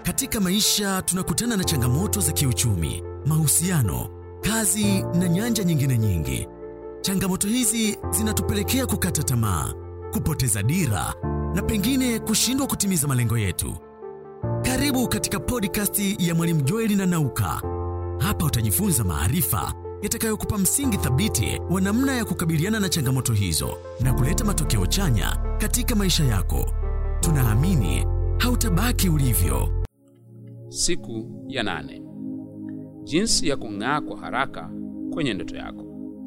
Katika maisha tunakutana na changamoto za kiuchumi, mahusiano, kazi na nyanja nyingine nyingi. Changamoto hizi zinatupelekea kukata tamaa, kupoteza dira na pengine kushindwa kutimiza malengo yetu. Karibu katika podcast ya Mwalimu Joel na Nauka. Hapa utajifunza maarifa yatakayokupa msingi thabiti wa namna ya kukabiliana na changamoto hizo na kuleta matokeo chanya katika maisha yako. Tunaamini hautabaki ulivyo. Siku ya 8. Jinsi ya kung'aa kwa haraka kwenye ndoto yako.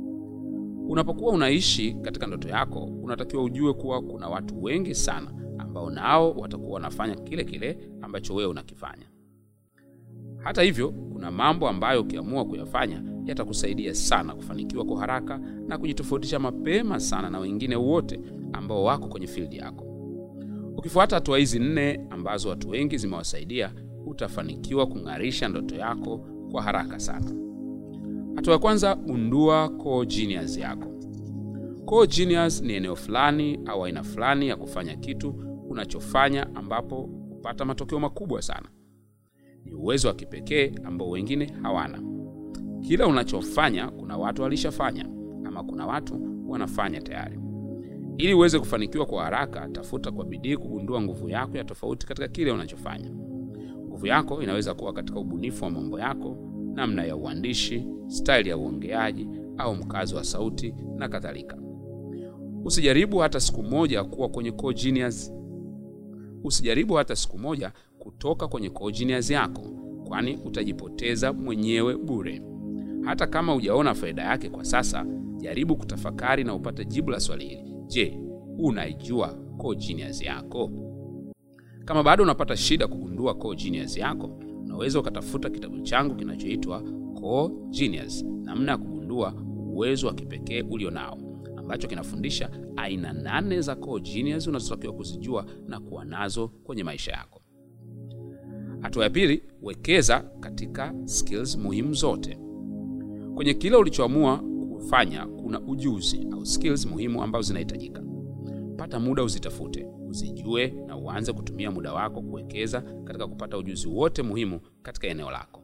Unapokuwa unaishi katika ndoto yako, unatakiwa ujue kuwa kuna watu wengi sana ambao nao watakuwa wanafanya kile kile ambacho wewe unakifanya. Hata hivyo, kuna mambo ambayo ukiamua kuyafanya yatakusaidia sana kufanikiwa kwa haraka na kujitofautisha mapema sana na wengine wote ambao wako kwenye field yako. Ukifuata hatua hizi 4 ambazo watu wengi zimewasaidia, utafanikiwa kung'arisha ndoto yako kwa haraka sana. Hatua ya kwanza, gundua core genius yako. Core genius ni eneo fulani au aina fulani ya kufanya kitu unachofanya ambapo upata matokeo makubwa sana. Ni uwezo wa kipekee ambao wengine hawana. Kila unachofanya kuna watu walishafanya ama kuna watu wanafanya tayari. Ili uweze kufanikiwa kwa haraka, tafuta kwa bidii kugundua nguvu yako ya tofauti katika kile unachofanya. Nguvu yako inaweza kuwa katika ubunifu wa mambo yako, namna ya uandishi, style ya uongeaji au mkazo wa sauti na kadhalika. Usijaribu hata siku moja kuwa kwenye core genius. Usijaribu hata siku moja kutoka kwenye core genius yako, kwani utajipoteza mwenyewe bure. Hata kama hujaona faida yake kwa sasa, jaribu kutafakari na upate jibu la swali hili. Je, unaijua core genius yako? Kama bado unapata shida kugundua core genius yako, unaweza ukatafuta kitabu changu kinachoitwa Core Genius, namna ya kugundua uwezo wa kipekee ulionao, ambacho kinafundisha aina 8 za core genius unazotakiwa kuzijua na kuwa nazo kwenye maisha yako. Hatua ya pili, wekeza katika skills muhimu zote. Kwenye kila ulichoamua kufanya kuna ujuzi au skills muhimu ambazo zinahitajika. Pata muda uzitafute, uzijue na uanze kutumia muda wako kuwekeza katika kupata ujuzi wote muhimu katika eneo lako.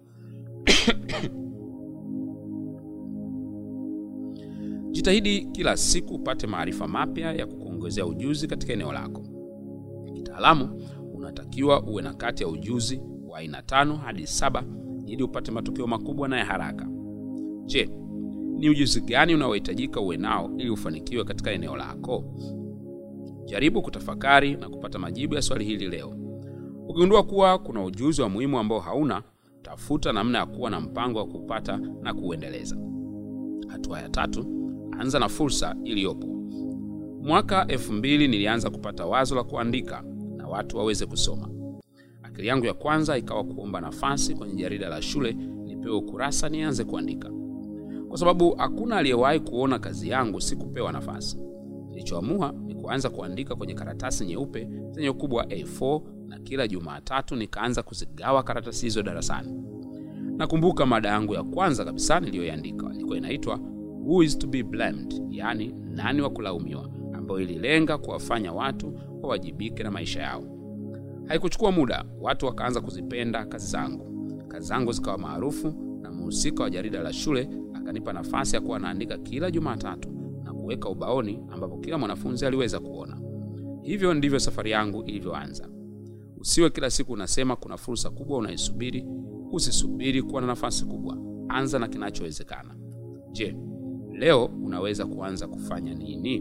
Jitahidi kila siku upate maarifa mapya ya kukuongezea ujuzi katika eneo lako. Kitaalamu, unatakiwa uwe na kati ya ujuzi wa aina 5 hadi 7 ili upate matokeo makubwa na ya haraka. Je, ni ujuzi gani unaohitajika uwe nao ili ufanikiwe katika eneo lako? Jaribu kutafakari na kupata majibu ya swali hili leo. Ukigundua kuwa kuna ujuzi wa muhimu ambao hauna, tafuta namna ya kuwa na mpango wa kupata na kuendeleza. Hatua ya 3, anza na fursa iliyopo. Mwaka 2000 nilianza kupata wazo la kuandika na watu waweze kusoma. Akili yangu ya kwanza ikawa kuomba nafasi kwenye jarida la shule nipewe ukurasa nianze kuandika. Kwa sababu hakuna aliyewahi kuona kazi yangu, sikupewa nafasi. Nilichoamua ni kuanza kuandika kwenye karatasi nyeupe zenye ukubwa wa A4 na kila Jumatatu nikaanza kuzigawa karatasi hizo darasani. Nakumbuka mada yangu ya kwanza kabisa niliyoiandika ilikuwa inaitwa Who is to be blamed, yani nani wa kulaumiwa, ambayo ililenga kuwafanya watu wawajibike na maisha yao. Haikuchukua muda, watu wakaanza kuzipenda kazi zangu. Kazi zangu zikawa maarufu na mhusika wa jarida la shule akanipa nafasi ya kuwa naandika kila Jumatatu na kuweka ubaoni ambapo kila mwanafunzi aliweza kuona. Hivyo ndivyo safari yangu ilivyoanza. Usiwe kila siku unasema kuna fursa kubwa unaisubiri. Usisubiri kuwa na nafasi kubwa. Anza na kinachowezekana. Je, leo unaweza kuanza kufanya nini?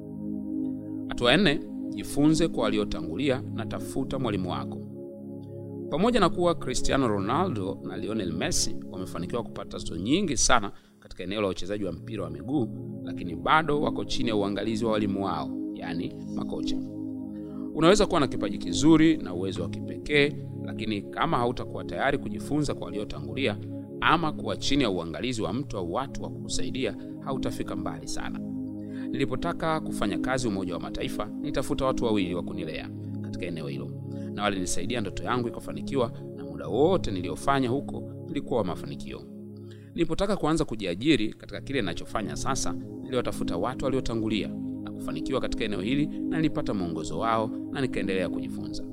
Hatua 4, jifunze kwa waliotangulia na tafuta mwalimu wako. Pamoja na kuwa Cristiano Ronaldo na Lionel Messi wamefanikiwa kupata tuzo nyingi sana katika eneo la uchezaji wa mpira wa miguu, lakini bado wako chini ya uangalizi wa walimu wao, yani makocha. Unaweza kuwa na kipaji kizuri na uwezo wa kipekee, lakini kama hautakuwa tayari kujifunza kwa waliotangulia ama kuwa chini ya uangalizi wa mtu au watu wa kukusaidia, hautafika mbali sana. Nilipotaka kufanya kazi Umoja wa Mataifa, nitafuta watu wawili wa kunilea katika eneo hilo, na walinisaidia ndoto yangu ikafanikiwa, na muda wote niliofanya huko nilikuwa wa mafanikio. Nilipotaka kuanza kujiajiri katika kile ninachofanya sasa, niliwatafuta watu waliotangulia na kufanikiwa katika eneo hili, na nilipata mwongozo wao na nikaendelea kujifunza.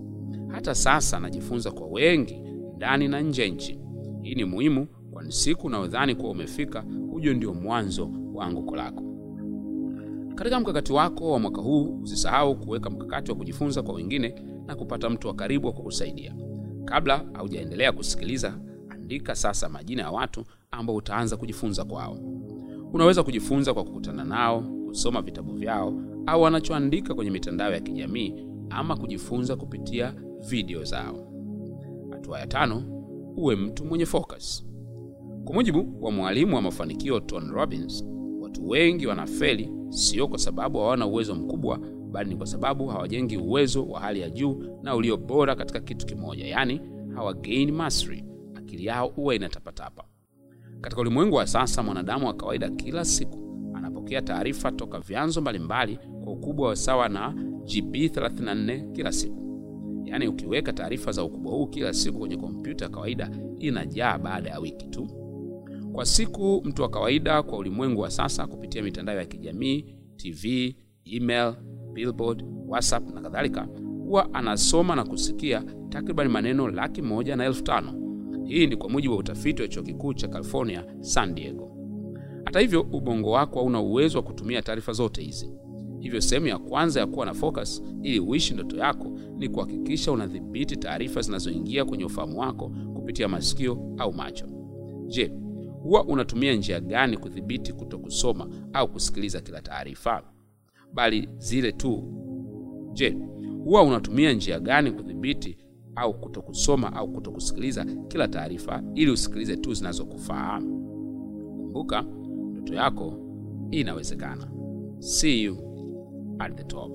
Hata sasa najifunza kwa wengi ndani na nje nchi. Hii ni muhimu, kwani siku unayodhani kuwa umefika, huo ndio mwanzo wa anguko lako. Katika mkakati wako wa mwaka huu, usisahau kuweka mkakati wa kujifunza kwa wengine na kupata mtu wa karibu wa kukusaidia. Kabla haujaendelea kusikiliza, andika sasa majina ya watu ambao utaanza kujifunza kwao. Unaweza kujifunza kwa kukutana nao, kusoma vitabu vyao, au wanachoandika kwenye mitandao ya kijamii, ama kujifunza kupitia video zao. Hatua ya 5, uwe mtu mwenye focus. Kwa mujibu wa mwalimu wa mafanikio Tony Robbins, watu wengi wanafeli sio kwa sababu hawana uwezo mkubwa, bali ni kwa sababu hawajengi uwezo wa hali ya juu na ulio bora katika kitu kimoja, yani hawagain mastery. Akili yao huwa inatapatapa. Katika ulimwengu wa sasa, mwanadamu wa kawaida kila siku anapokea taarifa toka vyanzo mbalimbali kwa ukubwa wa sawa na GB 34 kila siku. Yani ukiweka taarifa za ukubwa huu kila siku kwenye kompyuta ya kawaida, inajaa baada ya wiki tu. Kwa siku, mtu wa kawaida kwa ulimwengu wa sasa kupitia mitandao ya kijamii, TV, email, billboard, WhatsApp na kadhalika, huwa anasoma na kusikia takriban maneno 101,500. Hii ni kwa mujibu wa utafiti wa chuo kikuu cha California, San Diego. Hata hivyo, ubongo wako hauna uwezo wa kutumia taarifa zote hizi. Hivyo sehemu ya kwanza ya kuwa na focus ili uishi ndoto yako ni kuhakikisha unadhibiti taarifa zinazoingia kwenye ufahamu wako kupitia masikio au macho. Je, huwa unatumia njia gani kudhibiti kutokusoma au kusikiliza kila taarifa, bali zile tu? Je, huwa unatumia njia gani kudhibiti au kutokusoma au kutokusikiliza kila taarifa ili usikilize tu zinazokufaa? Kumbuka, ndoto yako inawezekana. See you at the top.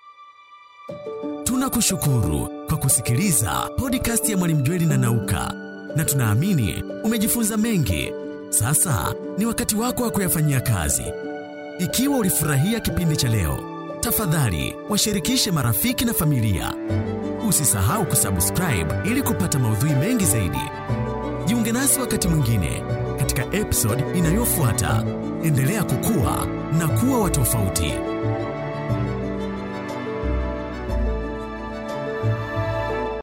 Tunakushukuru kwa kusikiliza podcast ya Mwalimu Jweli na Nauka, na tunaamini umejifunza mengi. Sasa ni wakati wako wa kuyafanyia kazi. Ikiwa ulifurahia kipindi cha leo, tafadhali washirikishe marafiki na familia. Usisahau kusubscribe ili kupata maudhui mengi zaidi. Jiunge nasi wakati mwingine katika episode inayofuata. Endelea kukua na kuwa wa tofauti.